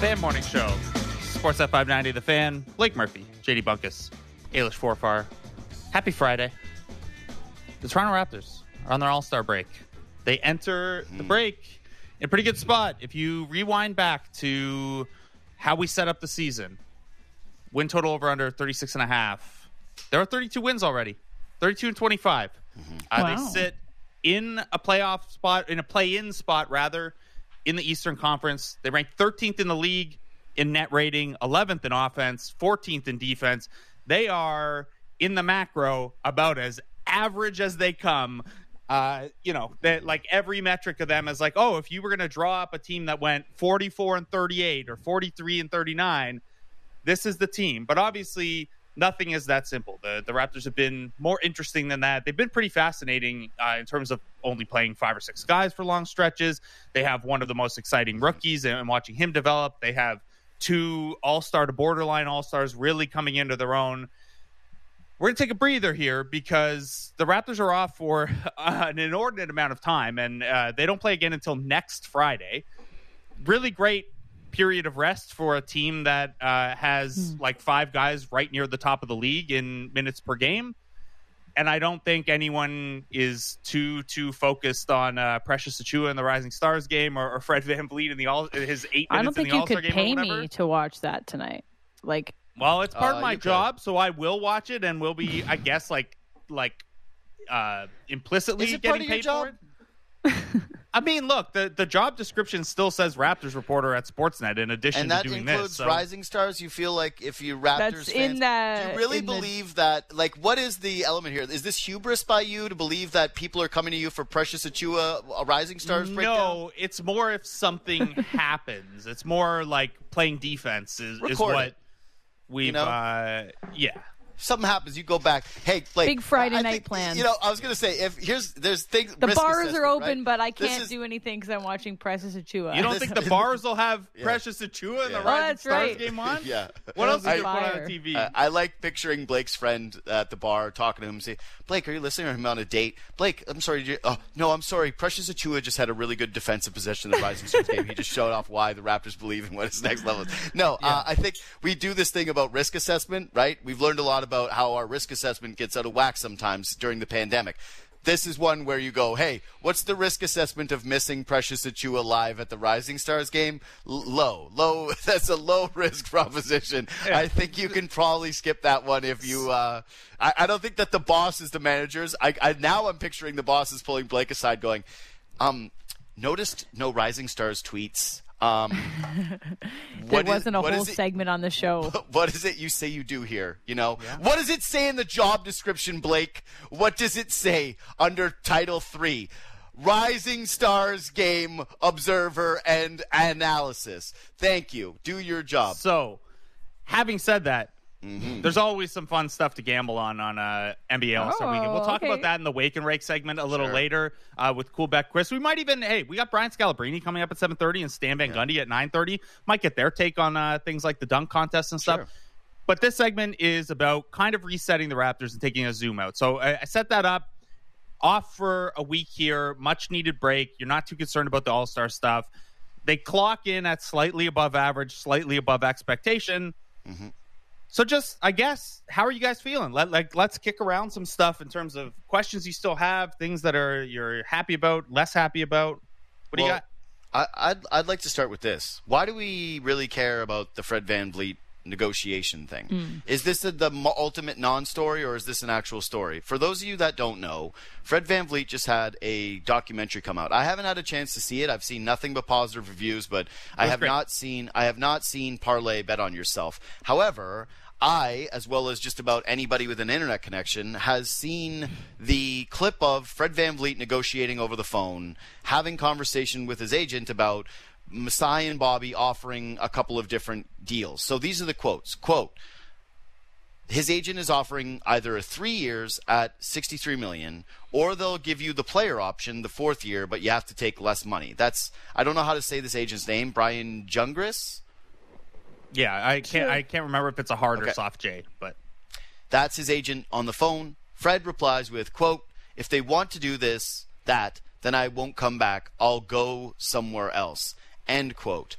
Fan Morning Show. Sportsnet 590, The Fan. Blake Murphy, JD Bunkus, Ailish Forfar. Happy Friday. The Toronto Raptors are on their All-Star break. They enter the break in a pretty good spot. If you rewind back to how we set up the season, win total over under 36.5. There are 32 wins already. 32 and 25. Wow. They sit in a playoff spot, in a play-in spot, rather, in the Eastern Conference. They rank 13th in the league in net rating, 11th in offense, 14th in defense. They are, in the macro, about as average as they come. Like every metric of them is like, oh, if you were going to draw up a team that went 44 and 38 or 43 and 39, this is the team. But obviously, nothing is that simple. The Raptors have been more interesting than that. They've been pretty fascinating in terms of only playing 5 or 6 guys for long stretches. They have one of the most exciting rookies, and watching him develop. They have 2 all-star to borderline all-stars really coming into their own. We're going to take a breather here because the Raptors are off for an inordinate amount of time, and they don't play again until next Friday. Really great period of rest for a team that has like 5 guys right near the top of the league in minutes per game. And I don't think anyone is too focused on Precious Achiuwa in the Rising Stars game or Fred VanVleet in his 8 minutes in the All-Star game. I don't think you could pay me to watch that tonight. Well, it's part of my job, so I will watch it and will be, I guess, implicitly getting paid for it. I mean, look, the job description still says Raptors reporter at Sportsnet in addition to doing this. And that includes Rising Stars? You feel like if you Raptors fans... do you really believe that... what is the element here? Is this hubris by you to believe that people are coming to you for Precious Achiuwa, a Rising Stars breakdown? No, it's more if something happens. It's more like playing defense is what we've... yeah. Something happens, you go back. Hey, Blake. Big Friday night plans. I was going to say, there's things. The bars are open, right? but I can't do anything because I'm watching Precious Achiuwa. You don't think the bars will have Precious Achiuwa in the Rising Stars game on? Yeah. What else is you put on TV? I like picturing Blake's friend at the bar talking to him and say, Blake, are you listening to him on a date? Blake, I'm sorry. No, I'm sorry. Precious Achiuwa just had a really good defensive possession in the Rising Stars game. He just showed off why the Raptors believe in what his next level is. No, I think we do this thing about risk assessment, right? We've learned a lot about how our risk assessment gets out of whack sometimes during the pandemic. This is one where you go, hey, what's the risk assessment of missing Precious Achiuwa live at the Rising Stars game? Low. That's a low-risk proposition. Yeah. I think you can probably skip that one if you I don't think that the boss is the managers. Now I'm picturing the bosses pulling Blake aside going, noticed no Rising Stars tweets. There wasn't a whole segment on the show. What is it you say you do here? What does it say in the job description, Blake? What does it say under Title 3? Rising Stars game observer and analysis. Thank you. Do your job. So, having said that, there's always some fun stuff to gamble on NBA All-Star Weekend. We'll talk about that in the Wake and Rake segment a little later with Coolbeck Chris. We might even, we got Brian Scalabrine coming up at 7:30 and Stan Van Gundy at 9:30. Might get their take on things like the dunk contest and stuff. But this segment is about kind of resetting the Raptors and taking a zoom out. So I set that up. Off for a week here, much needed break. You're not too concerned about the All-Star stuff. They clock in at slightly above average, slightly above expectation. So just, I guess, how are you guys feeling? Let's kick around some stuff in terms of questions you still have, things that you're happy about, less happy about. What do you got? I'd like to start with this. Why do we really care about the Fred VanVleet negotiation thing? Is this the ultimate non-story, or is this an actual story? For those of you that don't know, Fred VanVleet just had a documentary come out. I haven't had a chance to see it. I've seen nothing but positive reviews, but I have not seen Parlay Bet on Yourself. However, I, as well as just about anybody with an internet connection, has seen the clip of Fred VanVleet negotiating over the phone, having conversation with his agent about Masai and Bobby offering a couple of different deals. So these are the quotes. Quote, his agent is offering either 3 years at $63 million, or they'll give you the player option the 4th year, but you have to take less money. I don't know how to say this agent's name. Brian Jungris? Yeah, I can't remember if it's a hard or soft J, but that's his agent on the phone. Fred replies with, quote, if they want to do that, then I won't come back. I'll go somewhere else. End quote.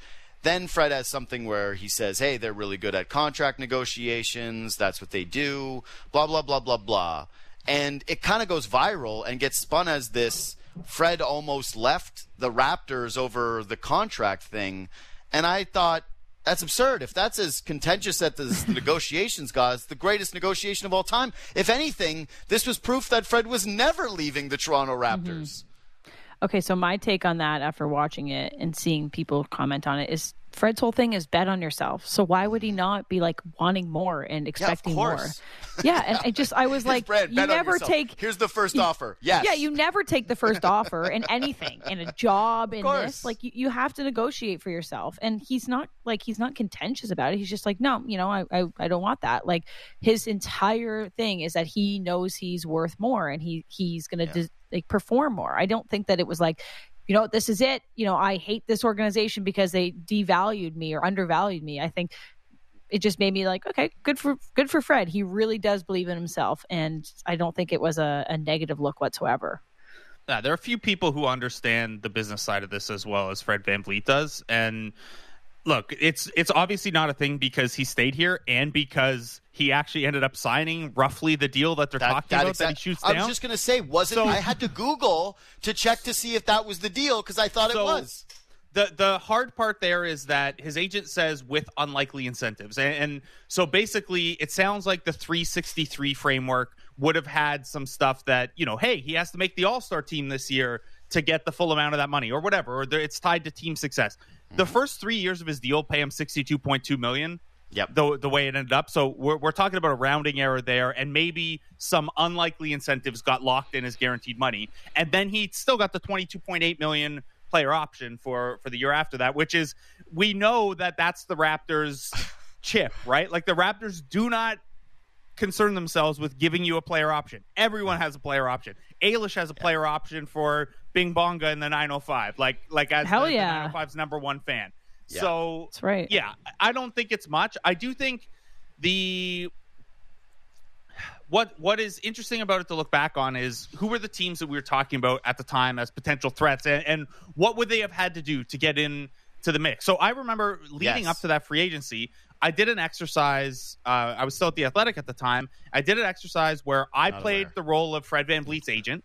Then Fred has something where he says, hey, they're really good at contract negotiations. That's what they do. Blah, blah, blah, blah, blah. And it kind of goes viral and gets spun as this Fred almost left the Raptors over the contract thing. And I thought, that's absurd. If that's as contentious as the negotiations got, it's the greatest negotiation of all time. If anything, this was proof that Fred was never leaving the Toronto Raptors. Okay, so my take on that after watching it and seeing people comment on it is Fred's whole thing is bet on yourself. So why would he not be like wanting more and expecting more? Yeah, and I was like, Brad, you never take. Here's the first offer. Yes. Yeah, you never take the first offer in anything, in a job, in this. Like you have to negotiate for yourself. And he's not contentious about it. He's just like, no, I don't want that. Like his entire thing is that he knows he's worth more and he's going to perform more. I don't think that it was like, this is it. I hate this organization because they devalued me or undervalued me. I think it just made me like, okay, good for Fred. He really does believe in himself. And I don't think it was a negative look whatsoever. Yeah, there are a few people who understand the business side of this as well as Fred VanVleet does. And look, it's obviously not a thing because he stayed here and because he actually ended up signing roughly the deal that they're talking about that he shoots down. I was just going to say, I had to Google to check to see if that was the deal because I thought it was. The hard part there is that his agent says with unlikely incentives. And so basically it sounds like the 363 framework would have had some stuff that, hey, he has to make the All-Star team this year to get the full amount of that money or whatever, or it's tied to team success. Mm-hmm. The first 3 years of his deal pay him $62.2 million. Yep. The way it ended up. So we're talking about a rounding error there, and maybe some unlikely incentives got locked in as guaranteed money. And then he still got the $22.8 million player option for the year after that, which is, we know that's the Raptors' chip, right? Like the Raptors do not concern themselves with giving you a player option. Everyone has a player option. Eilish has a player option for Bing Bonga in the 905, like as Hell the yeah. 905's number one fan. Yeah. So that's right. Yeah, I don't think it's much. I do think what is interesting about it to look back on is who were the teams that we were talking about at the time as potential threats, and what would they have had to do to get in to the mix. So I remember leading up to that free agency, I did an exercise. I was still at The Athletic at the time. I did an exercise where I played the role of Fred VanVleet's agent,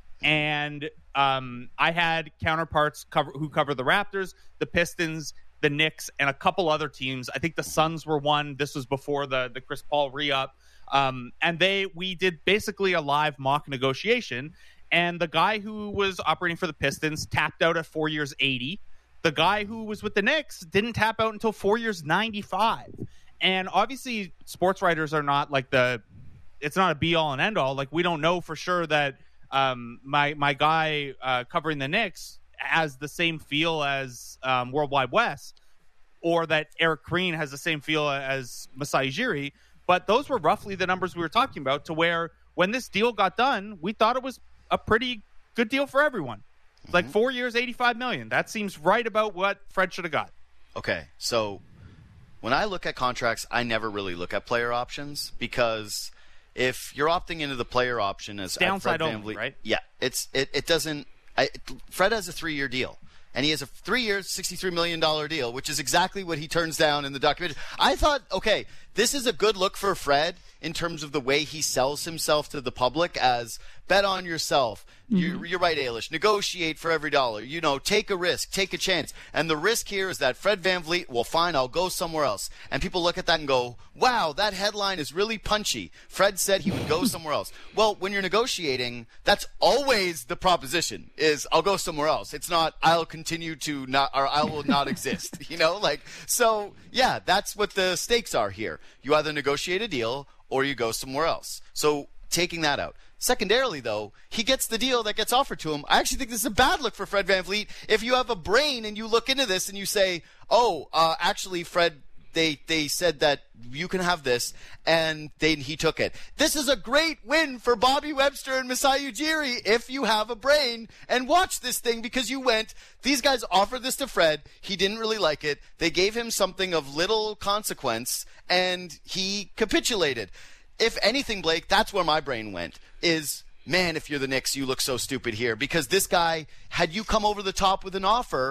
and I had counterparts who cover the Raptors, the Pistons, the Knicks, and a couple other teams. I think the Suns were one. This was before the Chris Paul re-up. And we did basically a live mock negotiation. And the guy who was operating for the Pistons tapped out at 4 years, 80. The guy who was with the Knicks didn't tap out until 4 years, 95. And obviously sports writers are not like it's not a be all and end all. Like we don't know for sure that my guy covering the Knicks has the same feel as World Wide West, or that Eric Green has the same feel as Masai Ujiri. But those were roughly the numbers we were talking about, to where when this deal got done, we thought it was a pretty good deal for everyone. It's like 4 years, $85 million. That seems right about what Fred should have got. Okay, so when I look at contracts, I never really look at player options, because if you're opting into the player option as downside Fred only, VanVleet, right? Yeah, it doesn't. Fred has a 3-year deal, and he has a 3-year, $63 million deal, which is exactly what he turns down in the documentary. I thought, okay, this is a good look for Fred in terms of the way he sells himself to the public as bet on yourself. Mm-hmm. You're right, Eilish. Negotiate for every dollar. Take a risk, take a chance. And the risk here is that Fred VanVleet, well, fine, I'll go somewhere else. And people look at that and go, wow, that headline is really punchy. Fred said he would go somewhere else. Well, when you're negotiating, that's always the proposition, is I'll go somewhere else. It's not I'll continue to not, or I will not exist. So yeah, that's what the stakes are here. You either negotiate a deal or you go somewhere else. So taking that out. Secondarily, though, he gets the deal that gets offered to him. I actually think this is a bad look for Fred VanVleet. If you have a brain and you look into this and you say, actually, Fred, they said that you can have this, and he took it. This is a great win for Bobby Webster and Masai Ujiri if you have a brain and watch this thing, because these guys offered this to Fred. He didn't really like it. They gave him something of little consequence, and he capitulated. If anything, Blake, that's where my brain went, is, man, if you're the Knicks, you look so stupid here. Because this guy, had you come over the top with an offer,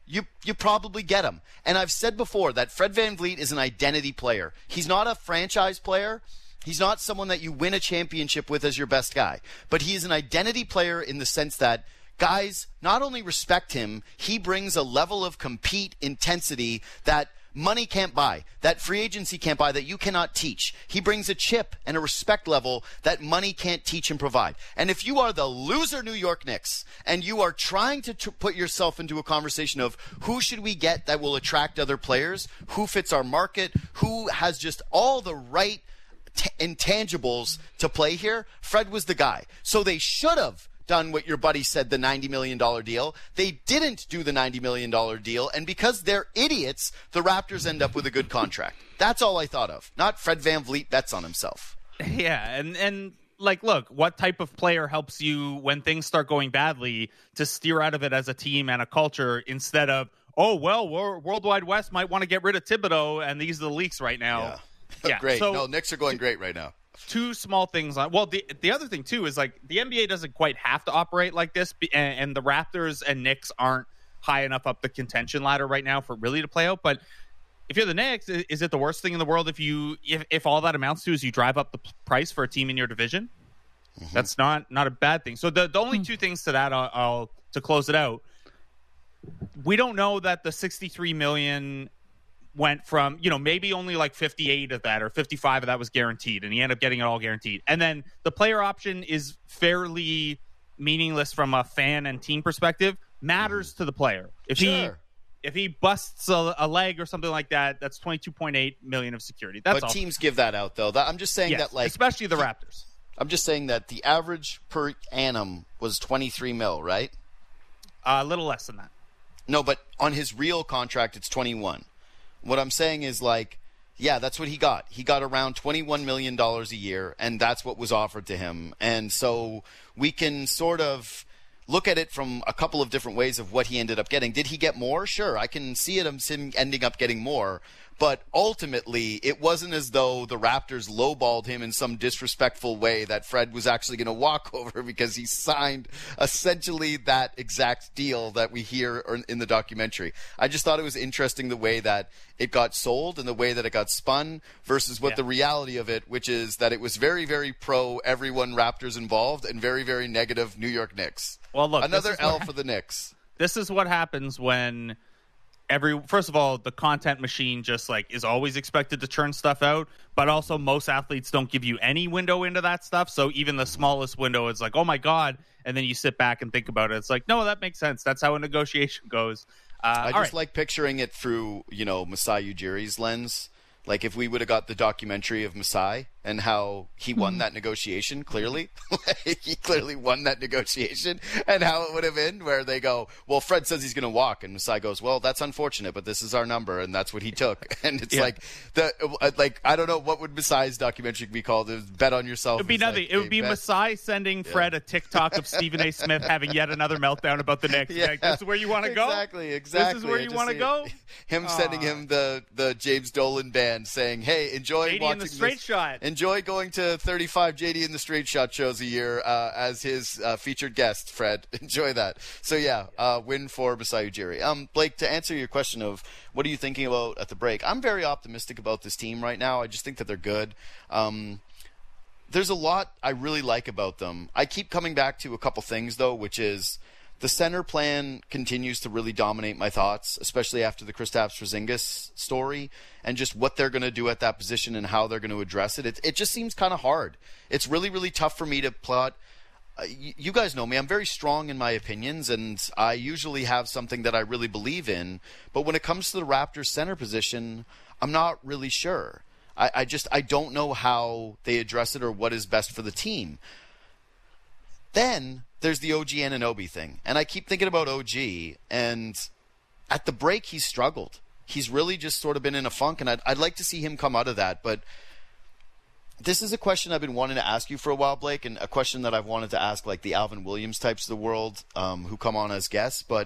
you probably get him. And I've said before that Fred VanVleet is an identity player. He's not a franchise player. He's not someone that you win a championship with as your best guy. But he is an identity player in the sense that guys not only respect him, he brings a level of compete intensity that money can't buy, that free agency can't buy, that you cannot teach. He brings a chip and a respect level that money can't teach and provide. And if you are the loser New York Knicks and you are trying to put yourself into a conversation of who should we get that will attract other players, who fits our market, who has just all the right intangibles to play here, Fred was the guy. So they should have done what your buddy said, the $90 million deal. They didn't do the $90 million deal, and because they're idiots, the Raptors end up with a good contract. That's all I thought of. Not Fred VanVleet bets on himself. Yeah, and like, look, what type of player helps you when things start going badly to steer out of it as a team and a culture instead of, oh, well, Worldwide West might want to get rid of Thibodeau, and these are the leaks right now. Yeah. Great. So, no, Knicks are going great right now. Two small things. Well, the other thing, too, is like the NBA doesn't quite have to operate like this, and the Raptors and Knicks aren't high enough up the contention ladder right now for it really to play out. But if you're the Knicks, is it the worst thing in the world if all that amounts to is you drive up the price for a team in your division? Mm-hmm. That's not a bad thing. So the only two things to that, I'll to close it out, we don't know that the $63 million went from, maybe only like 58 of that or 55 of that was guaranteed, and he ended up getting it all guaranteed. And then the player option is fairly meaningless from a fan and team perspective, matters to the player. If he busts a leg or something like that, that's $22.8 million of security. That's but all. Teams give that out, though. I'm just saying that, like, especially the Raptors. I'm just saying that the average per annum was 23 mil, right? A little less than that. No, but on his real contract, it's 21. What I'm saying is, like, yeah, that's what he got. He got around $21 million a year, and that's what was offered to him. And so we can sort of look at it from a couple of different ways of what he ended up getting. Did he get more? Sure, I can see him ending up getting more. But ultimately, it wasn't as though the Raptors lowballed him in some disrespectful way that Fred was actually going to walk over because he signed essentially that exact deal that we hear in the documentary. I just thought it was interesting the way that it got sold and the way that it got spun versus what the reality of it, which is that it was very, very pro everyone Raptors involved and very, very negative New York Knicks. Well, look, another L for the Knicks. This is what happens when first of all, the content machine just is always expected to churn stuff out, but also most athletes don't give you any window into that stuff. So even the smallest window is like, oh my God. And then you sit back and think about it. It's like, no, that makes sense. That's how a negotiation goes. I just like picturing it through, Masai Ujiri's lens. Like if we would have got the documentary of Masai and how he won that negotiation, clearly. He clearly won that negotiation, and how it would have been where they go, well, Fred says he's going to walk, and Masai goes, well, that's unfortunate, but this is our number, and that's what he took. And it's I don't know, what would Masai's documentary be called? It was Bet on Yourself. It would be nothing. It would be Masai sending Fred a TikTok of Stephen A. Smith having yet another meltdown about the Knicks. Yeah. Like, this is where you want to go? Exactly. This is where you want to go? Him sending him the James Dolan band saying, hey, enjoy JD watching in the Straight Shot. Enjoy going to 35 JD in the Straight Shot shows a year as his featured guest, Fred. Enjoy that. So, win for Masai Ujiri. Blake, to answer your question of what are you thinking about at the break, I'm very optimistic about this team right now. I just think that they're good. There's a lot I really like about them. I keep coming back to a couple things, though, which is the center plan continues to really dominate my thoughts, especially after the Kristaps Porzingis story and just what they're going to do at that position and how they're going to address it. It just seems kind of hard. It's really, really tough for me to plot. You guys know me. I'm very strong in my opinions, and I usually have something that I really believe in. But when it comes to the Raptors center position, I'm not really sure. I don't know how they address it or what is best for the team. Then there's the OG Anunoby thing. And I keep thinking about OG, and at the break he's struggled. He's really just sort of been in a funk, and I'd like to see him come out of that. But this is a question I've been wanting to ask you for a while, Blake, and a question that I've wanted to ask like the Alvin Williams types of the world who come on as guests. But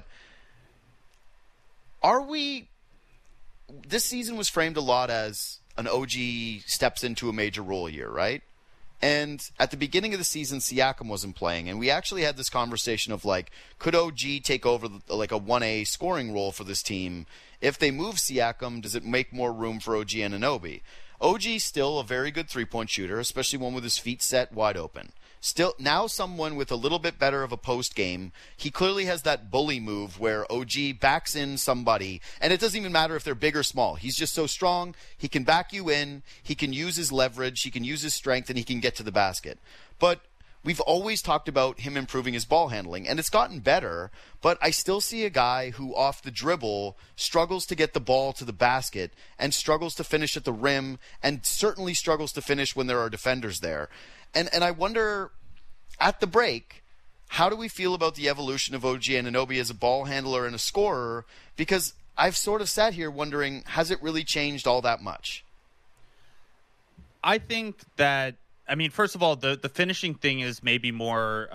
this season was framed a lot as an OG steps into a major role year, right? And at the beginning of the season, Siakam wasn't playing, and we actually had this conversation of like, could OG take over like a 1A scoring role for this team? If they move Siakam, does it make more room for OG Anunoby? OG's still a very good three-point shooter, especially one with his feet set wide open. Still, now someone with a little bit better of a post game. He clearly has that bully move where OG backs in somebody, and it doesn't even matter if they're big or small. He's just so strong. He can back you in. He can use his leverage. He can use his strength, and he can get to the basket. But we've always talked about him improving his ball handling, and it's gotten better, but I still see a guy who, off the dribble, struggles to get the ball to the basket and struggles to finish at the rim and certainly struggles to finish when there are defenders there. And I wonder, at the break, how do we feel about the evolution of OG Anunoby as a ball handler and a scorer? Because I've sort of sat here wondering, has it really changed all that much? I think that, I mean, first of all, the finishing thing is maybe more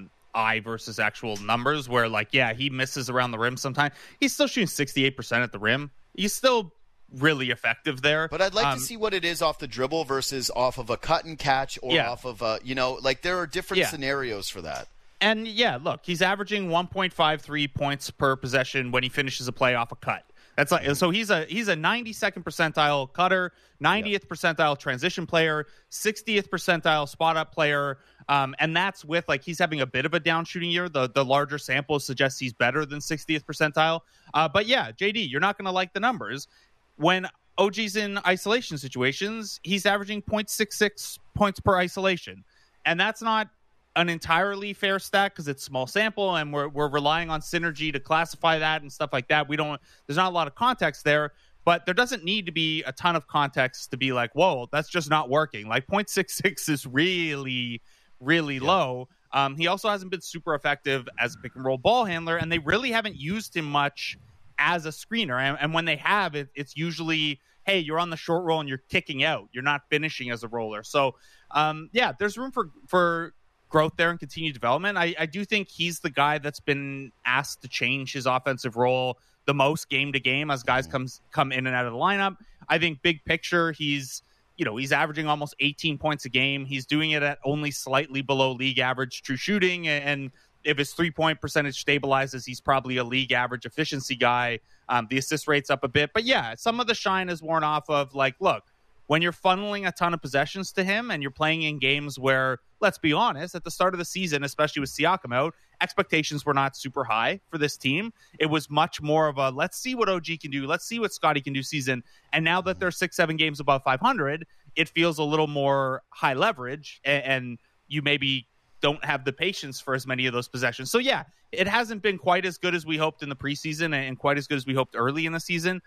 eye versus actual numbers, where, like, yeah, he misses around the rim sometimes. He's still shooting 68% at the rim. He's still really effective there. But I'd like to see what it is off the dribble versus off of a cut and catch or off of a, like there are different scenarios for that. And yeah, look, he's averaging 1.53 points per possession when he finishes a play off a cut. That's like, so he's a 92nd percentile cutter, 90th percentile transition player, 60th percentile spot up player. And that's with, like, he's having a bit of a down shooting year. The larger sample suggests he's better than 60th percentile. But yeah, JD, you're not going to like the numbers. When OG's in isolation situations, he's averaging 0.66 points per isolation. And that's not an entirely fair stat because it's small sample and we're relying on synergy to classify that and stuff like that. There's not a lot of context there, but there doesn't need to be a ton of context to be like, whoa, that's just not working. Like 0.66 is really, really low. He also hasn't been super effective as a pick and roll ball handler, and they really haven't used him much as a screener. And when they have, it's usually, hey, you're on the short roll and you're kicking out. You're not finishing as a roller. So, there's room for growth there and continued development. I do think he's the guy that's been asked to change his offensive role the most game to game as guys come in and out of the lineup. I think big picture, he's averaging almost 18 points a game. He's doing it at only slightly below league average true shooting, and if his 3-point percentage stabilizes, he's probably a league average efficiency guy. The assist rate's up a bit. But yeah, some of the shine is worn off of, like, look, when you're funneling a ton of possessions to him and you're playing in games where, let's be honest, at the start of the season, especially with Siakam out, expectations were not super high for this team. It was much more of a, let's see what OG can do. Let's see what Scotty can do season. And now that they're 6-7 games above 500, it feels a little more high leverage, and you maybe don't have the patience for as many of those possessions. So yeah, it hasn't been quite as good as we hoped in the preseason and quite as good as we hoped early in the season.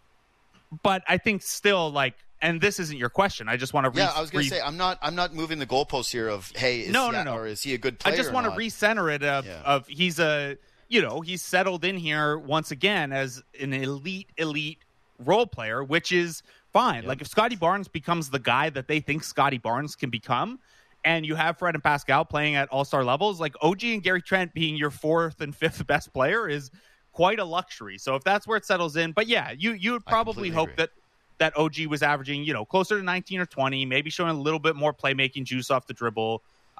But I think still, like, and this isn't your question. I just want to I was going to say, I'm not moving the goalposts here of, hey, or is he a good player? I just want to recenter it of he's he's settled in here once again as an elite role player, which is fine. Yep. Like, if Scotty Barnes becomes the guy that they think Scotty Barnes can become, and you have Fred and Pascal playing at all-star levels, like OG and Gary Trent being your 4th and 5th best player is quite a luxury. So if that's where it settles in, but yeah, you would probably hope that OG was averaging, closer to 19 or 20, maybe showing a little bit more playmaking juice off the dribble.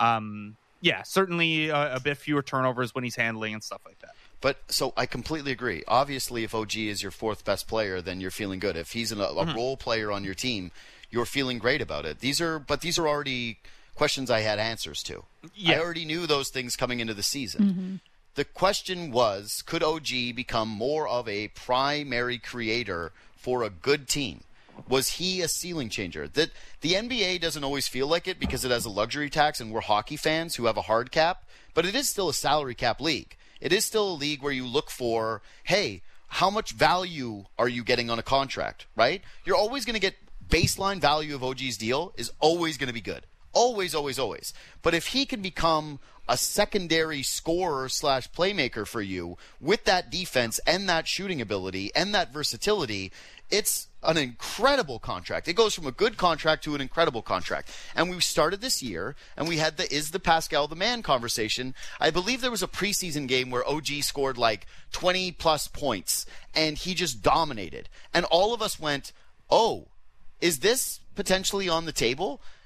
Certainly a bit fewer turnovers when he's handling and stuff like that. But so I completely agree. Obviously, if OG is your 4th best player, then you're feeling good. If he's a role player on your team, you're feeling great about it. These are already questions I had answers to. Yeah. I already knew those things coming into the season. Mm-hmm. The question was, could OG become more of a primary creator for a good team? Was he a ceiling changer? That the NBA doesn't always feel like it because it has a luxury tax and we're hockey fans who have a hard cap, but it is still a salary cap league. It is still a league where you look for, hey, how much value are you getting on a contract, right? You're always going to get baseline value of OG's deal is always going to be good. Always, always, always. But if he can become a secondary scorer / playmaker for you with that defense and that shooting ability and that versatility, it's an incredible contract. It goes from a good contract to an incredible contract. And we started this year, and we had is the Pascal the man conversation. I believe there was a preseason game where OG scored like 20-plus points, and he just dominated. And all of us went, oh, is this potentially on the table?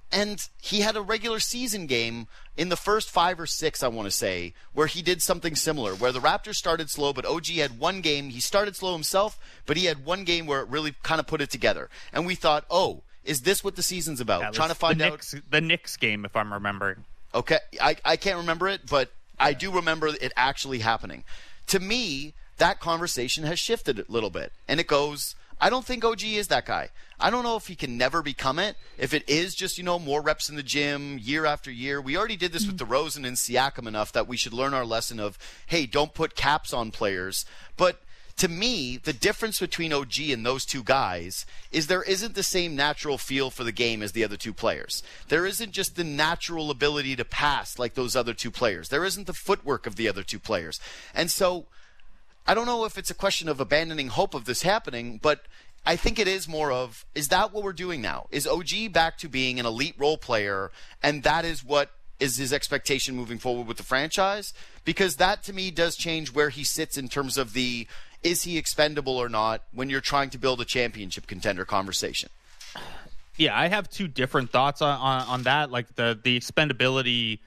And he had a regular season game in the first 5 or 6, I want to say, where he did something similar, where the Raptors started slow, but OG had one game. He started slow himself, but he had one game where it really kind of put it together. And we thought, oh, is this what the season's about? Yeah, trying to find out. The Knicks game, if I'm remembering. Okay, I can't remember it, but I do remember it actually happening. To me, that conversation has shifted a little bit. And it goes, I don't think OG is that guy. I don't know if he can never become it. If it is just, more reps in the gym year after year. We already did this with DeRozan and Siakam enough that we should learn our lesson of, hey, don't put caps on players. But to me, the difference between OG and those two guys is there isn't the same natural feel for the game as the other two players. There isn't just the natural ability to pass like those other two players. There isn't the footwork of the other two players. And so I don't know if it's a question of abandoning hope of this happening, but I think it is more of, is that what we're doing now? Is OG back to being an elite role player, and that is what is his expectation moving forward with the franchise? Because that, to me, does change where he sits in terms of the, is he expendable or not when you're trying to build a championship contender conversation? Yeah, I have two different thoughts on that. Like the expendability.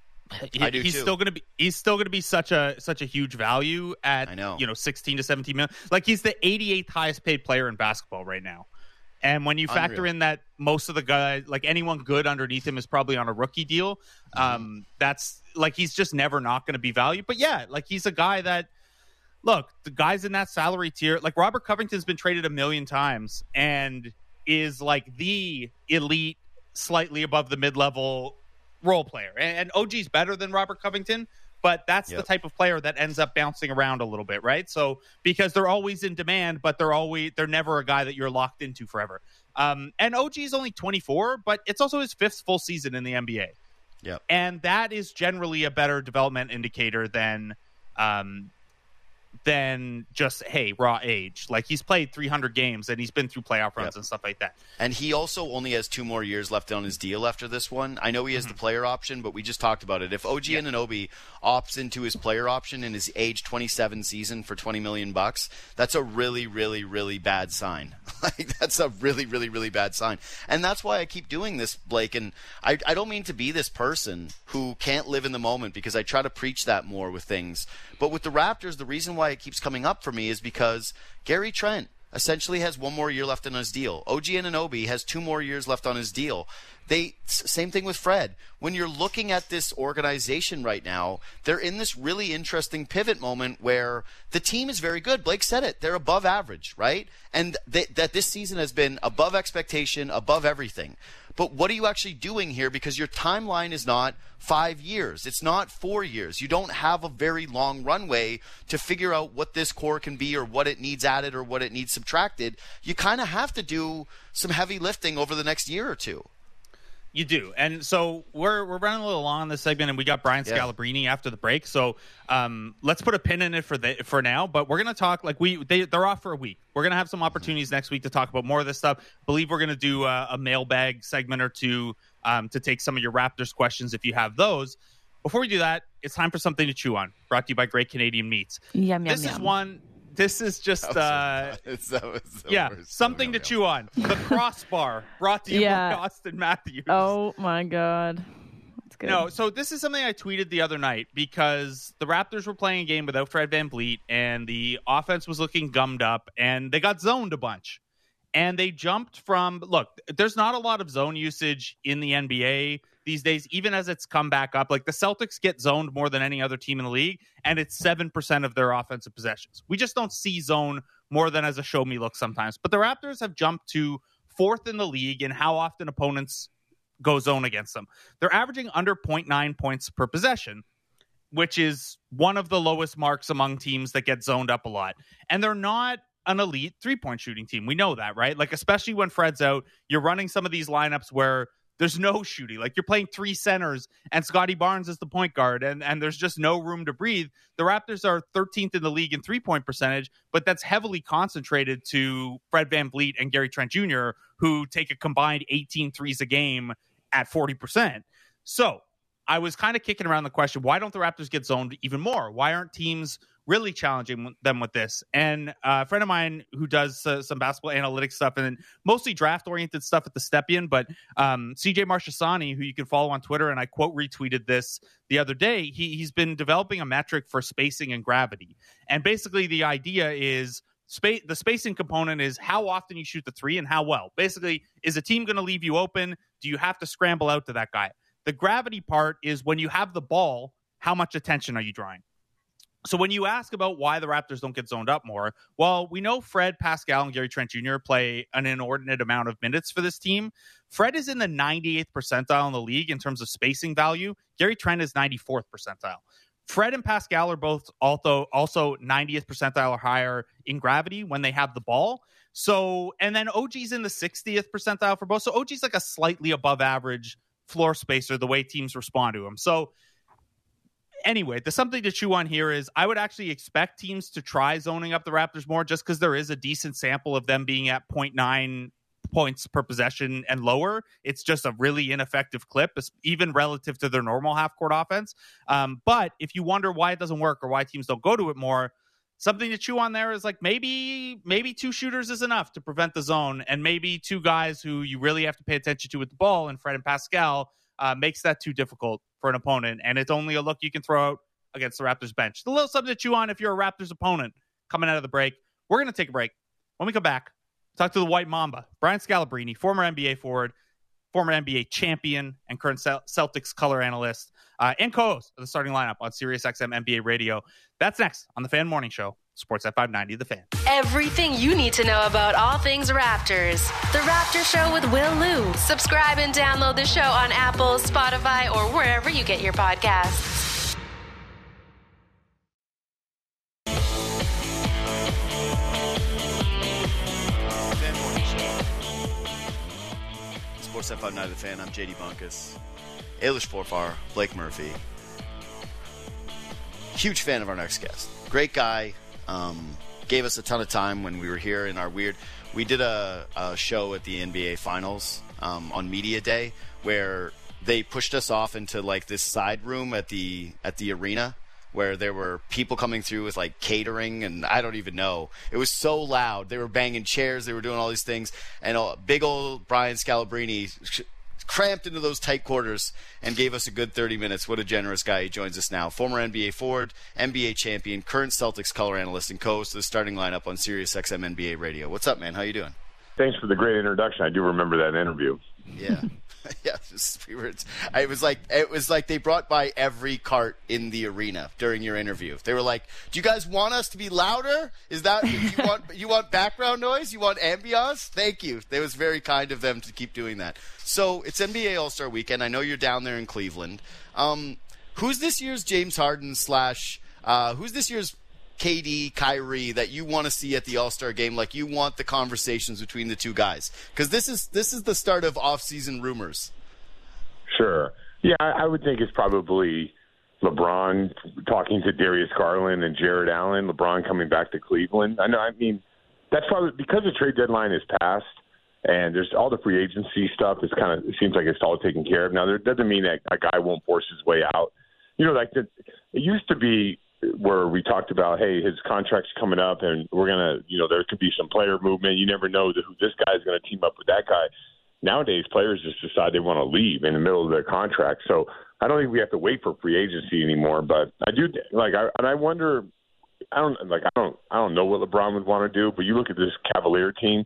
I do he's too. still gonna be such a huge value at 16 to 17 million. Like he's the 88th highest paid player in basketball right now. And when you factor in that most of the guys, like anyone good underneath him, is probably on a rookie deal, that's like he's just never not going to be valued. But yeah, like he's a guy that, look, the guys in that salary tier, like Robert Covington's been traded 1 million times and is like the elite, slightly above the mid-level role player. And OG's better than Robert Covington, but that's the type of player that ends up bouncing around a little bit, right? So because they're always in demand, but they're never a guy that you're locked into forever. And OG is only 24, but it's also his 5th full season in the NBA. Yeah. And that is generally a better development indicator than just, hey, raw age. Like he's played 300 games and he's been through playoff runs and stuff like that. And he also only has 2 more years left on his deal after this one. I know he has the player option, but we just talked about it. If OG Anunoby opts into his player option in his age 27 season for $20 million, that's a really, really, really bad sign. Like that's a really, really, really bad sign. And that's why I keep doing this, Blake. And I don't mean to be this person who can't live in the moment, because I try to preach that more with things. But with the Raptors, the reason why it keeps coming up for me is because Gary Trent essentially has 1 more year left on his deal. OG Anunoby has 2 more years left on his deal. Same thing with Fred. When you're looking at this organization right now, they're in this really interesting pivot moment where the team is very good. Blake said it. They're above average, right? And that this season has been above expectation, above everything. But what are you actually doing here? Because your timeline is not 5 years. It's not 4 years. You don't have a very long runway to figure out what this core can be or what it needs added or what it needs subtracted. You kind of have to do some heavy lifting over the next year or two. You do. And so we're running a little long on this segment, and we got Brian Scalabrine after the break. So let's put a pin in it for now. But we're going to talk, like they're off for a week. We're going to have some opportunities next week to talk about more of this stuff. I believe we're going to do a mailbag segment or two to take some of your Raptors questions if you have those. Before we do that, it's time for something to chew on. Brought to you by Great Canadian Meats. Yum, this yum, is yum. one... This is just, something to chew on. The Crossbar, brought to you by Austin Matthews. Oh, my God. That's good. No, so this is something I tweeted the other night because the Raptors were playing a game without Fred VanVleet, and the offense was looking gummed up, and they got zoned a bunch. And they jumped from, look, there's not a lot of zone usage in the NBA these days, even as it's come back up. Like the Celtics get zoned more than any other team in the league, and it's 7% of their offensive possessions. We just don't see zone more than as a show me look sometimes. But the Raptors have jumped to 4th in the league in how often opponents go zone against them. They're averaging under 0.9 points per possession, which is one of the lowest marks among teams that get zoned up a lot. And they're not an elite 3-point shooting team. We know that, right? Like, especially when Fred's out, you're running some of these lineups where there's no shooting. Like, you're playing 3 centers and Scotty Barnes is the point guard, and there's just no room to breathe. The Raptors are 13th in the league in 3-point percentage, but that's heavily concentrated to Fred VanVleet and Gary Trent Jr., who take a combined 18 threes a game at 40%. So I was kind of kicking around the question, why don't the Raptors get zoned even more? Why aren't teams really challenging them with this. And a friend of mine who does some basketball analytics stuff and mostly draft-oriented stuff at the Stepien, but CJ Marchesani, who you can follow on Twitter, and I quote retweeted this the other day, he's been developing a metric for spacing and gravity. And basically the idea is the spacing component is how often you shoot the three and how well. Basically, is a team going to leave you open? Do you have to scramble out to that guy? The gravity part is when you have the ball, how much attention are you drawing? So when you ask about why the Raptors don't get zoned up more, well, we know Fred, Pascal, and Gary Trent Jr. play an inordinate amount of minutes for this team. Fred is in the 98th percentile in the league in terms of spacing value. Gary Trent is 94th percentile. Fred and Pascal are both also 90th percentile or higher in gravity when they have the ball. So, and then OG's in the 60th percentile for both. So OG's like a slightly above average floor spacer the way teams respond to him. So anyway, the something to chew on here is I would actually expect teams to try zoning up the Raptors more just because there is a decent sample of them being at 0.9 points per possession and lower. It's just a really ineffective clip, even relative to their normal half-court offense. But if you wonder why it doesn't work or why teams don't go to it more, something to chew on there is like maybe two shooters is enough to prevent the zone, and maybe two guys who you really have to pay attention to with the ball, and Fred and Pascal, makes that too difficult for an opponent, and it's only a look you can throw out against the Raptors bench. It's a little something to chew on if you're a Raptors opponent coming out of the break. We're going to take a break. When we come back, talk to the White Mamba, Brian Scalabrine, former NBA forward, former NBA champion, and current Celtics color analyst, and co-host of the starting lineup on SiriusXM NBA Radio. That's next on the Fan Morning Show, Sportsnet 590, The Fan. Everything you need to know about all things Raptors. The Raptor Show with Will Liu. Subscribe and download the show on Apple, Spotify, or wherever you get your podcasts. Fan Morning Show. Sportsnet 590, The Fan. I'm JD Bunkus. Eilish Forfar, Blake Murphy. Huge fan of our next guest. Great guy. Gave us a ton of time when we were here in our weird. We did a show at the NBA Finals on Media Day where they pushed us off into like this side room at the arena where there were people coming through with like catering and I don't even know. It was so loud. They were banging chairs. They were doing all these things. And big old Brian Scalabrine cramped into those tight quarters and gave us a good 30 minutes. What a generous guy. He joins us now. Former NBA forward, NBA champion, current Celtics color analyst, and co-host of the starting lineup on SiriusXM NBA Radio. What's up, man? How you doing? Thanks for the great introduction. I do remember that interview. Yeah. Yeah, it was like they brought by every cart in the arena during your interview. They were like, "Do you guys want us to be louder? Is that you want background noise? You want ambiance? Thank you." It was very kind of them to keep doing that. So it's NBA All-Star Weekend. I know you're down there in Cleveland. Who's this year's James Harden / who's this year's KD, Kyrie that you want to see at the All-Star game? Like you want the conversations between the two guys, because this is the start of off-season rumors. Sure. Yeah, I would think it's probably LeBron talking to Darius Garland and Jared Allen. LeBron coming back to Cleveland. I mean, that's probably because the trade deadline is passed and there's all the free agency stuff. It seems like it's all taken care of now. That doesn't mean that a guy won't force his way out. You know, like it used to be, where we talked about, hey, his contract's coming up and we're going to, there could be some player movement. You never know who this guy is going to team up with that guy. Nowadays, players just decide they want to leave in the middle of their contract. So I don't think we have to wait for free agency anymore. But I do I wonder, I don't know what LeBron would want to do, but you look at this Cavalier team,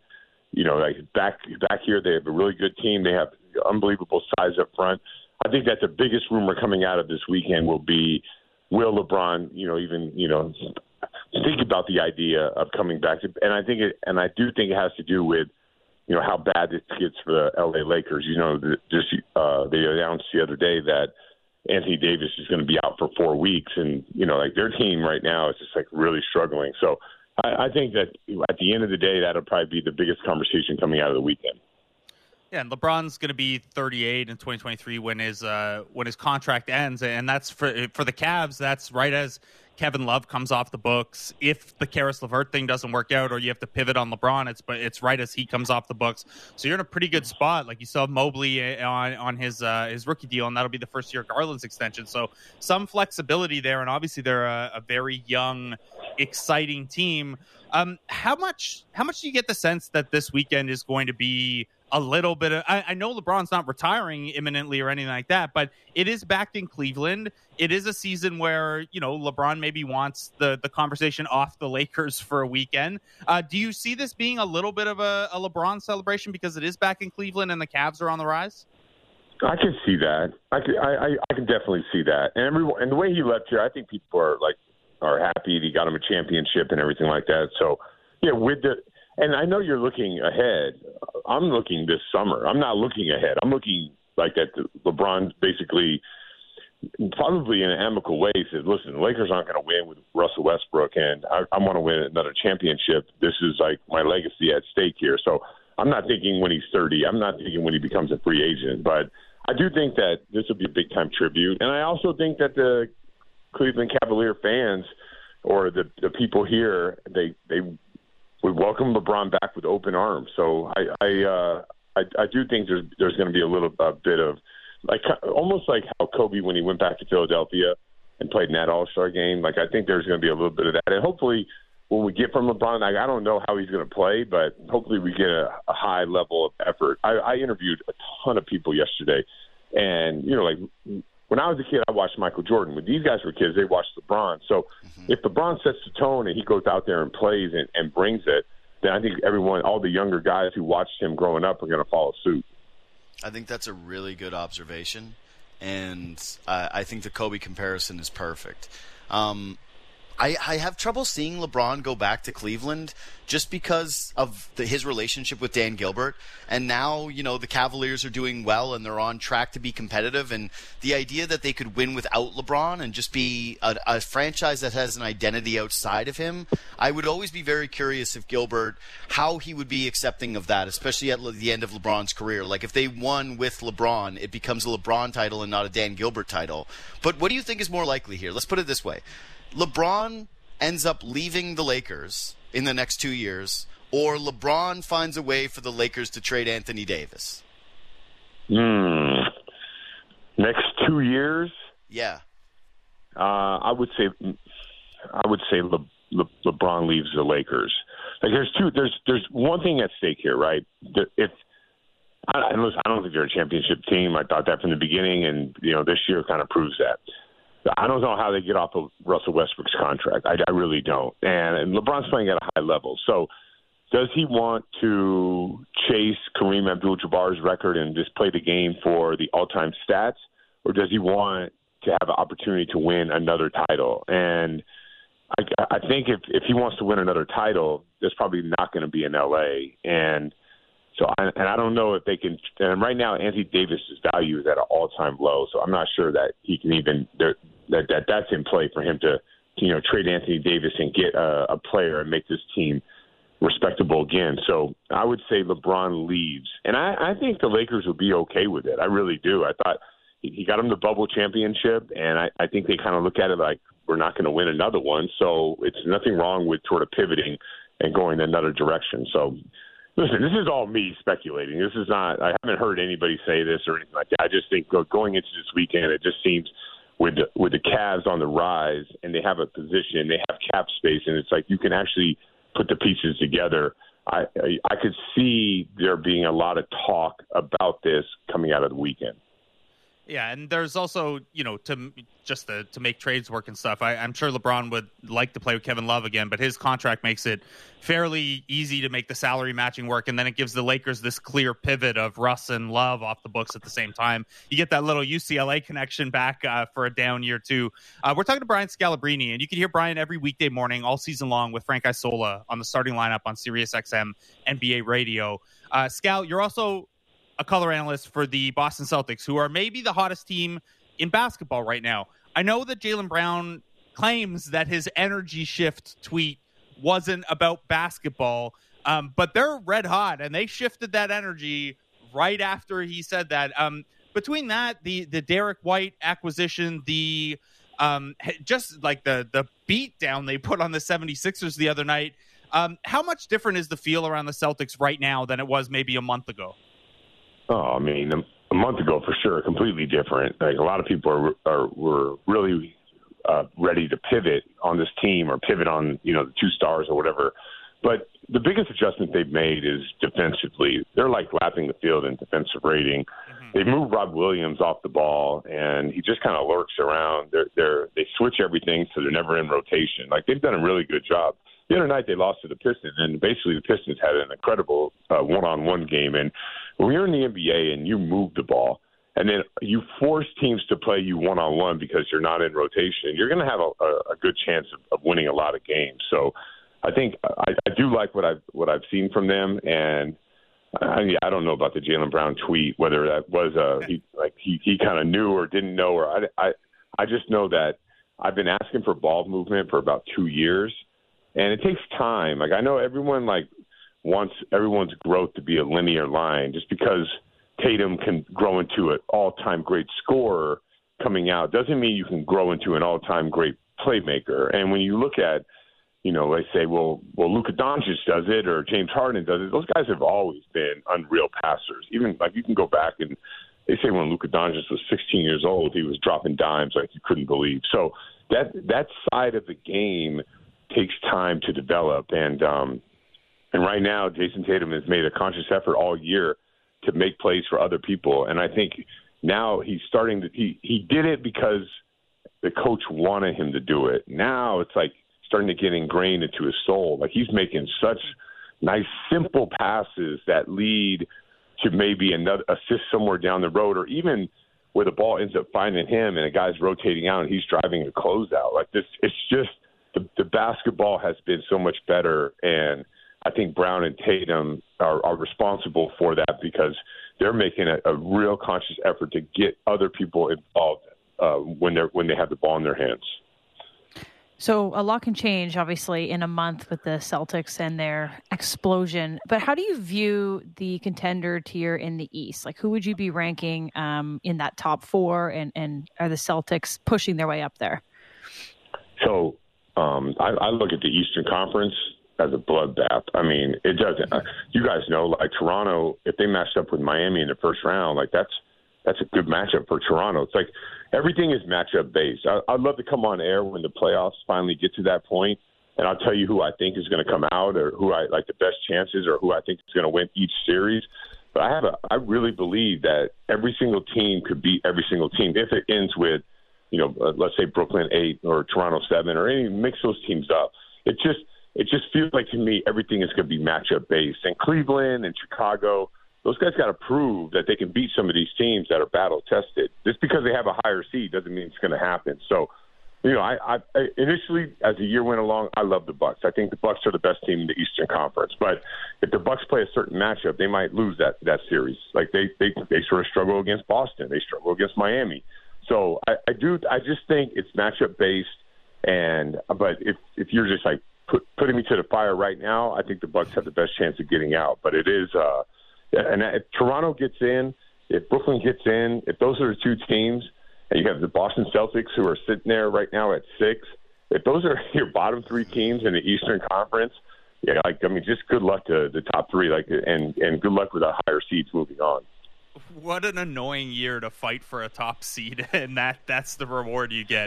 back here, they have a really good team. They have unbelievable size up front. I think that the biggest rumor coming out of this weekend will be, will LeBron, think about the idea of coming back? And I do think it has to do with, how bad this gets for the LA Lakers. They announced the other day that Anthony Davis is going to be out for 4 weeks, and their team right now is just really struggling. So I think that at the end of the day, that'll probably be the biggest conversation coming out of the weekend. Yeah, and LeBron's going to be 38 in 2023 when his contract ends, and that's for the Cavs. That's right as Kevin Love comes off the books. If the Karis LeVert thing doesn't work out, or you have to pivot on LeBron, it's right as he comes off the books. So you're in a pretty good spot. Like, you still have Mobley on his rookie deal, and that'll be the first year of Garland's extension. So some flexibility there, and obviously they're a very young, exciting team. How much do you get the sense that this weekend is going to be a little bit of, I know LeBron's not retiring imminently or anything like that, but it is back in Cleveland. It is a season where, LeBron maybe wants the conversation off the Lakers for a weekend. Do you see this being a little bit of a LeBron celebration because it is back in Cleveland and the Cavs are on the rise? I can see that. I can definitely see that. And the way he left here, I think people are happy he got him a championship and everything like that. So, yeah, and I know you're looking ahead. I'm looking this summer. I'm not looking ahead. I'm looking like that. LeBron basically, probably in an amicable way, said, listen, the Lakers aren't going to win with Russell Westbrook, and I want to win another championship. This is like my legacy at stake here. So I'm not thinking when he's 30. I'm not thinking when he becomes a free agent. But I do think that this will be a big-time tribute. And I also think that the Cleveland Cavalier fans or the people here, they would welcome LeBron back with open arms. So I do think there's going to be a bit of almost like how Kobe, when he went back to Philadelphia and played in that All-Star game. Like, I think there's going to be a little bit of that. And hopefully when we get from LeBron, I don't know how he's going to play, but hopefully we get a high level of effort. I interviewed a ton of people yesterday, and when I was a kid, I watched Michael Jordan. When these guys were kids, they watched LeBron. So if LeBron sets the tone and he goes out there and plays and brings it, then I think all the younger guys who watched him growing up are going to follow suit. I think that's a really good observation, and I think the Kobe comparison is perfect. I have trouble seeing LeBron go back to Cleveland just because of his relationship with Dan Gilbert. And now, the Cavaliers are doing well and they're on track to be competitive. And the idea that they could win without LeBron and just be a franchise that has an identity outside of him, I would always be very curious if Gilbert, how he would be accepting of that, especially at the end of LeBron's career. Like, if they won with LeBron, it becomes a LeBron title and not a Dan Gilbert title. But what do you think is more likely here? Let's put it this way. LeBron ends up leaving the Lakers in the next 2 years, or LeBron finds a way for the Lakers to trade Anthony Davis? Next 2 years? Yeah. I would say LeBron leaves the Lakers. Like, there's one thing at stake here, right? I don't think they're a championship team. I thought that from the beginning, and this year kind of proves that. I don't know how they get off of Russell Westbrook's contract. I really don't. And LeBron's playing at a high level. So does he want to chase Kareem Abdul-Jabbar's record and just play the game for the all-time stats? Or does he want to have an opportunity to win another title? And I think if he wants to win another title, that's probably not going to be in L.A. And so I don't know if they can. And right now, Anthony Davis's value is at an all-time low. So I'm not sure that he can even that's in play for him to trade Anthony Davis and get a player and make this team respectable again. So I would say LeBron leaves, and I think the Lakers will be okay with it. I really do. I thought he got him the bubble championship, and I think they kind of look at it like we're not going to win another one. So it's nothing wrong with sort of pivoting and going in another direction. So. Listen, this is all me speculating. This is not – I haven't heard anybody say this or anything like that. I just think going into this weekend, it just seems with the Cavs on the rise and they have a position, they have cap space, and it's like you can actually put the pieces together. I could see there being a lot of talk about this coming out of the weekend. Yeah, and there's also, to make trades work and stuff. I'm sure LeBron would like to play with Kevin Love again, but his contract makes it fairly easy to make the salary matching work, and then it gives the Lakers this clear pivot of Russ and Love off the books at the same time. You get that little UCLA connection back for a down year, too. We're talking to Brian Scalabrine, and you can hear Brian every weekday morning all season long with Frank Isola on the starting lineup on SiriusXM NBA Radio. Scal, you're also a color analyst for the Boston Celtics, who are maybe the hottest team in basketball right now. I know that Jaylen Brown claims that his energy shift tweet wasn't about basketball, but they're red hot, and they shifted that energy right after he said that. Between that, the Derek White acquisition, the just like the beat down they put on the 76ers the other night, how much different is the feel around the Celtics right now than it was maybe a month ago? Oh, I mean, a month ago for sure, completely different. Like, a lot of people were really ready to pivot on this team or pivot on, the two stars or whatever. But the biggest adjustment they've made is defensively. They're like lapping the field in defensive rating. Mm-hmm. They moved Rob Williams off the ball, and he just kind of lurks around. They switch everything, so they're never in rotation. Like, they've done a really good job. The other night they lost to the Pistons, and basically the Pistons had an incredible one-on-one game. And when you're in the NBA and you move the ball, and then you force teams to play you one-on-one because you're not in rotation, you're going to have a good chance of winning a lot of games. So I think I do like what I've seen from them, and I don't know about the Jaylen Brown tweet, whether that was he kind of knew or didn't know, or I just know that I've been asking for ball movement for about 2 years, and it takes time. Like, I know everyone wants everyone's growth to be a linear line, just because Tatum can grow into an all-time great scorer coming out doesn't mean you can grow into an all-time great playmaker. And when you look at, they say, well, Luka Doncic does it or James Harden does it. Those guys have always been unreal passers. Even you can go back and they say when Luka Doncic was 16 years old, he was dropping dimes like you couldn't believe. So that side of the game takes time to develop. And right now, Jason Tatum has made a conscious effort all year to make plays for other people. And I think now he's starting to he did it because the coach wanted him to do it. Now it's like starting to get ingrained into his soul. Like, he's making such nice, simple passes that lead to maybe another assist somewhere down the road, or even where the ball ends up finding him and a guy's rotating out and he's driving a closeout. Like this, it's just the basketball has been so much better, and I think Brown and Tatum are responsible for that because they're making a real conscious effort to get other people involved when they have the ball in their hands. So a lot can change, obviously, in a month with the Celtics and their explosion. But how do you view the contender tier in the East? Like, who would you be ranking in that top four, and are the Celtics pushing their way up there? So I look at the Eastern Conference as a bloodbath. I mean, it doesn't. You guys know, like Toronto, if they matched up with Miami in the first round, like that's a good matchup for Toronto. It's like everything is matchup based. I'd love to come on air when the playoffs finally get to that point, and I'll tell you who I think is going to come out, or who I like the best chances, or who I think is going to win each series. But I really believe that every single team could beat every single team if it ends with, let's say Brooklyn 8 or Toronto 7, or any mix those teams up. It just feels like, to me, everything is going to be matchup based. And Cleveland and Chicago, those guys got to prove that they can beat some of these teams that are battle tested. Just because they have a higher seed doesn't mean it's going to happen. So, I initially, as the year went along, I love the Bucks. I think the Bucks are the best team in the Eastern Conference. But if the Bucks play a certain matchup, they might lose that series. Like they sort of struggle against Boston. They struggle against Miami. So I just think it's matchup based. But if you're just like putting me to the fire right now, I think the Bucks have the best chance of getting out. But it is. And if Toronto gets in, if Brooklyn gets in, if those are the two teams, and you have the Boston Celtics who are sitting there right now at 6, if those are your bottom 3 teams in the Eastern Conference, just good luck to the top 3, and good luck with the higher seeds moving on. What an annoying year to fight for a top seed, and that's the reward you get.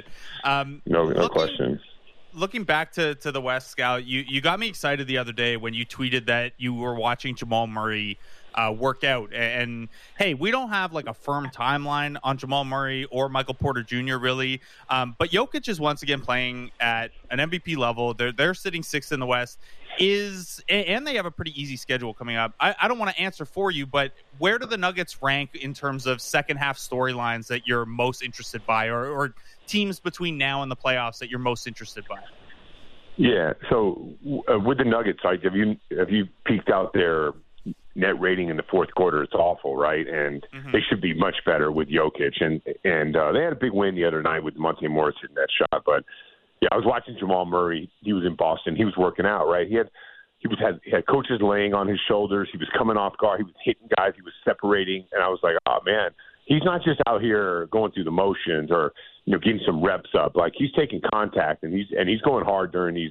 No question. Looking back to the West, Scout, you got me excited the other day when you tweeted that you were watching Jamal Murray work out. And hey, we don't have like a firm timeline on Jamal Murray or Michael Porter Jr. really. But Jokic is once again playing at an MVP level. They're sitting 6th in the West. And they have a pretty easy schedule coming up. I don't want to answer for you, but where do the Nuggets rank in terms of second half storylines that you're most interested by, or teams between now and the playoffs that you're most interested by? Yeah. So with the Nuggets, like, have you peeked out their net rating in the fourth quarter? It's awful, right? And they should be much better with Jokic. And they had a big win the other night with Monte Morris hitting that shot. But yeah, I was watching Jamal Murray. He was in Boston. He was working out, right? He he had coaches laying on his shoulders. He was coming off guard. He was hitting guys. He was separating. And I was like, oh, man, he's not just out here going through the motions or, getting some reps up. Like, he's taking contact, and he's going hard during these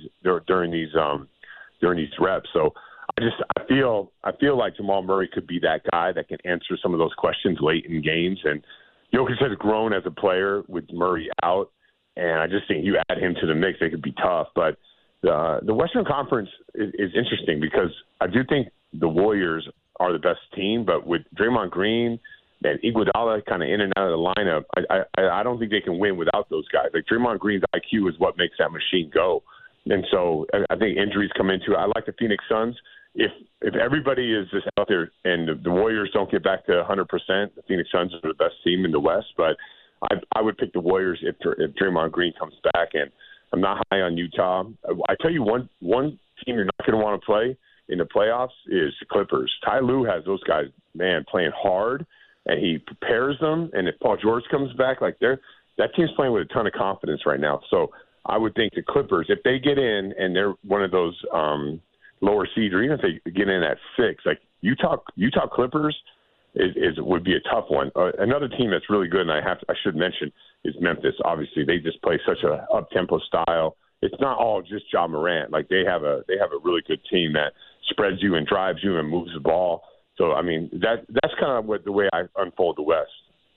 reps. So I feel like Jamal Murray could be that guy that can answer some of those questions late in games. And Jokic has grown as a player with Murray out, and I just think you add him to the mix, it could be tough. But the Western Conference is interesting because I do think the Warriors are the best team, but with Draymond Green and Iguodala kind of in and out of the lineup, I don't think they can win without those guys. Like, Draymond Green's IQ is what makes that machine go. And so I think injuries come into it. I like the Phoenix Suns. If everybody is just out there and the Warriors don't get back to 100%, the Phoenix Suns are the best team in the West. But I would pick the Warriors if Draymond Green comes back. And I'm not high on Utah. I tell you, one team you're not going to want to play in the playoffs is the Clippers. Ty Lue has those guys, man, playing hard, and he prepares them. And if Paul George comes back, like that team's playing with a ton of confidence right now. So I would think the Clippers, if they get in and they're one of those lower seeds, or even if they get in at 6, like Utah Clippers would be a tough one. Another team that's really good, and I should mention, is Memphis. Obviously, they just play such a up-tempo style. It's not all just Ja Morant. Like, they have a really good team that spreads you and drives you and moves the ball. So I mean, that's kind of the way I unfold the West.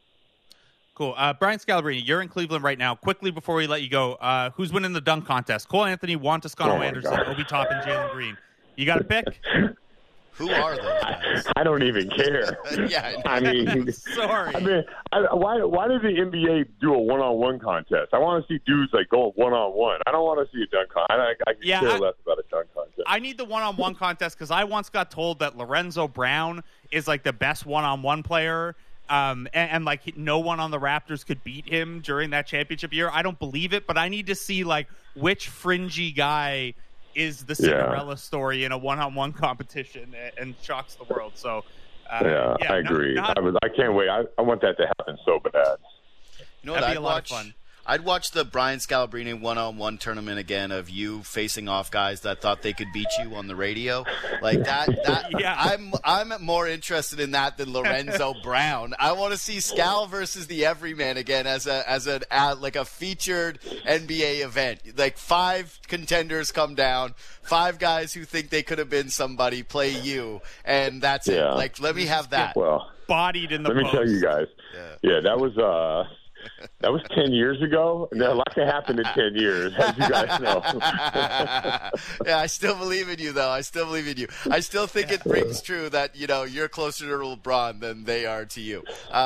Cool. Brian Scalabrine, you're in Cleveland right now. Quickly before we let you go, who's winning the dunk contest? Cole Anthony, Juan Toscano Anderson, Obi Toppin, Jalen Green. You got a pick? Who are those guys? I don't even care. Yeah, I mean, sorry. I mean, why did the NBA do a one-on-one contest? I want to see dudes like going one-on-one. I don't want to see a dunk contest. I can care less about a dunk contest. I need the one-on-one contest because I once got told that Lorenzo Brown is like the best one-on-one player. And like no one on the Raptors could beat him during that championship year. I don't believe it, but I need to see like which fringy guy is the Cinderella story in a one-on-one competition and shocks the world. So, I agree. I can't wait. I want that to happen so bad. You know what? That'd be a lot of fun. I'd watch the Brian Scalabrine one-on-one tournament again of you facing off guys that thought they could beat you on the radio. Like that yeah. I'm more interested in that than Lorenzo Brown. I want to see Scal versus the Everyman again as a featured NBA event. Like 5 contenders come down, 5 guys who think they could have been somebody play you, and that's it. Like, let me have that. Well, bodied in the post. Let me tell you guys. Yeah, that was 10 years ago. A lot can happen in 10 years, as you guys know. Yeah, I still believe in you, though. I still believe in you. I still think it rings true that, you're closer to LeBron than they are to you.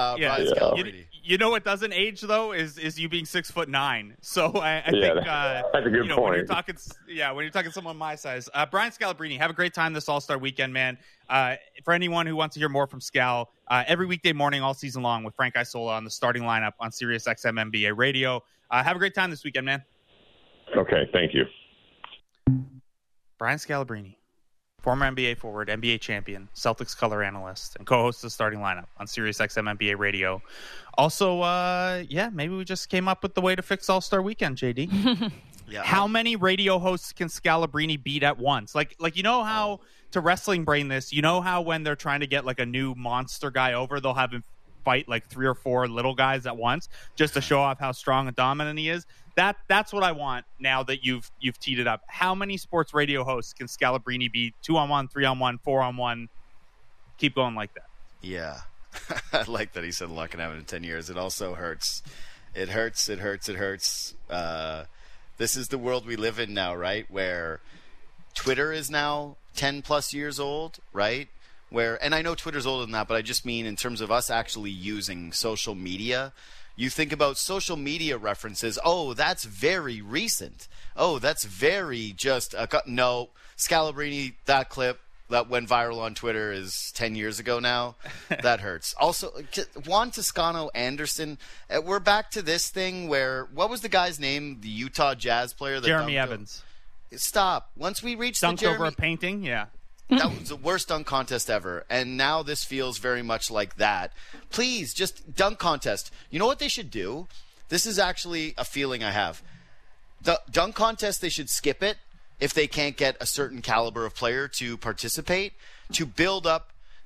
Yeah. You know what doesn't age though is you being 6'9". So I think that's a good point. When you're talking someone my size, Brian Scalabrine, have a great time this All-Star weekend, man. For anyone who wants to hear more from Scal, every weekday morning all season long with Frank Isola on the starting lineup on Sirius XM NBA Radio. Have a great time this weekend, man. Okay, thank you. Brian Scalabrine, former NBA forward, NBA champion, Celtics color analyst, and co-host of the starting lineup on Sirius XM NBA Radio. Also, maybe we just came up with the way to fix All-Star Weekend, JD. Yeah. How many radio hosts can Scalabrine beat at once? Like how to wrestling brain this, how when they're trying to get like a new monster guy over, they'll have him fight like 3 or 4 little guys at once just to show off how strong and dominant he is. That's what I want now that you've teed it up. How many sports radio hosts can Scalabrine beat? 2-on-1, 3-on-1, 4-on-1? Keep going like that. Yeah. I like that he said luck can happen in 10 years. It also hurts. It hurts. This is the world we live in now, right? Where Twitter is now 10 plus years old, right? And I know Twitter's older than that, but I just mean in terms of us actually using social media. You think about social media references. Oh, that's very recent. Oh, that's very no. Scalabrine, that clip that went viral on Twitter is 10 years ago now. That hurts. Also, Juan Toscano Anderson, we're back to this thing where, what was the guy's name? The Utah Jazz player? Jeremy Evans. Stop. Once we reach Dunked over a painting? Yeah. That was the worst dunk contest ever. And now this feels very much like that. Please, just dunk contest. You know what they should do? This is actually a feeling I have. The dunk contest, they should skip it. if they can't get a certain caliber of player to participate, to build up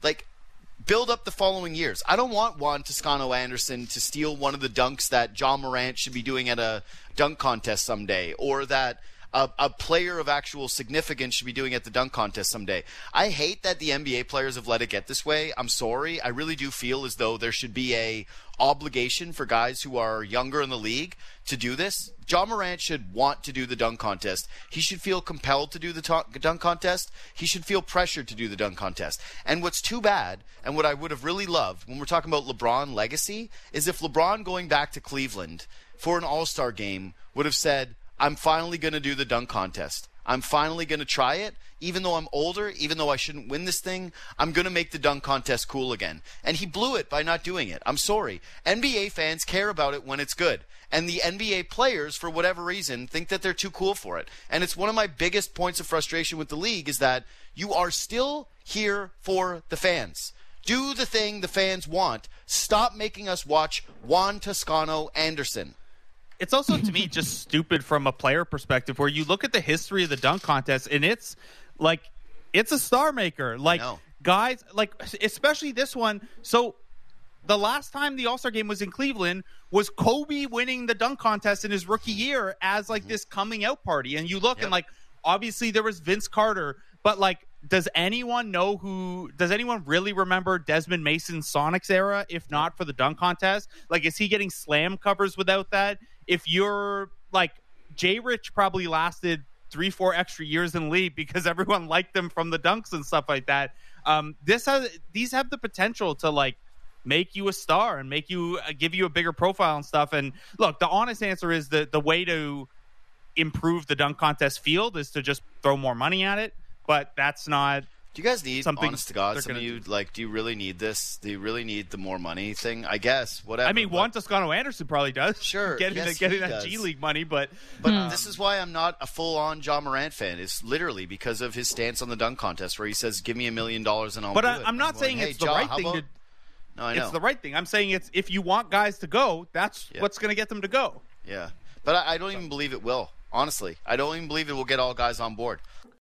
the following years. I don't want Juan Toscano-Anderson to steal one of the dunks that John Morant should be doing at a dunk contest someday, or that a player of actual significance should be doing at the dunk contest someday. I hate that the NBA players have let it get this way. I'm sorry. I really do feel as though there should be a obligation for guys who are younger in the league to do this. John Morant should want to do the dunk contest. He should feel compelled to do the dunk contest. He should feel pressured to do the dunk contest. And what's too bad, and what I would have really loved when we're talking about LeBron legacy, is if LeBron going back to Cleveland for an All-Star game would have said, I'm finally going to do the dunk contest. I'm finally going to try it. Even though I'm older, even though I shouldn't win this thing, I'm going to make the dunk contest cool again. And he blew it by not doing it. I'm sorry. NBA fans care about it when it's good. And the NBA players, for whatever reason, think that they're too cool for it. And it's one of my biggest points of frustration with the league is that you are still here for the fans. Do the thing the fans want. Stop making us watch Juan Toscano-Anderson. It's also, to me, just stupid from a player perspective, where you look at the history of the dunk contest, and it's like, it's a star maker. Like, guys, like, especially this one. So the last time the All-Star game was in Cleveland was Kobe winning the dunk contest in his rookie year as, like, this coming out party. And you look and, like, obviously there was Vince Carter, but, like, does anyone really remember Desmond Mason's Sonics era, if not for the dunk contest? Like, is he getting slam covers without that? If you're like, Jay Rich probably lasted 3-4 extra years in the league because everyone liked him from the dunks and stuff like that. These have the potential to, like, make you a star and make you give you a bigger profile and stuff. And look, the honest answer is that the way to improve the dunk contest field is to just throw more money at it. But that's not. Do you guys need, honest to God, some of you, like, do you really need this? Do you really need the more money thing? I guess, whatever. I mean, Juan Toscano-Anderson probably does. Sure. Getting that G League money, but this is why I'm not a full-on John Morant fan. It's literally because of his stance on the dunk contest where he says, give me $1 million and I'll do it. But I'm not saying it's the right thing to. No, I know. It's the right thing. I'm saying it's, if you want guys to go, that's what's going to get them to go. Yeah. But I don't even believe it will. Honestly, I don't even believe it will get all guys on board.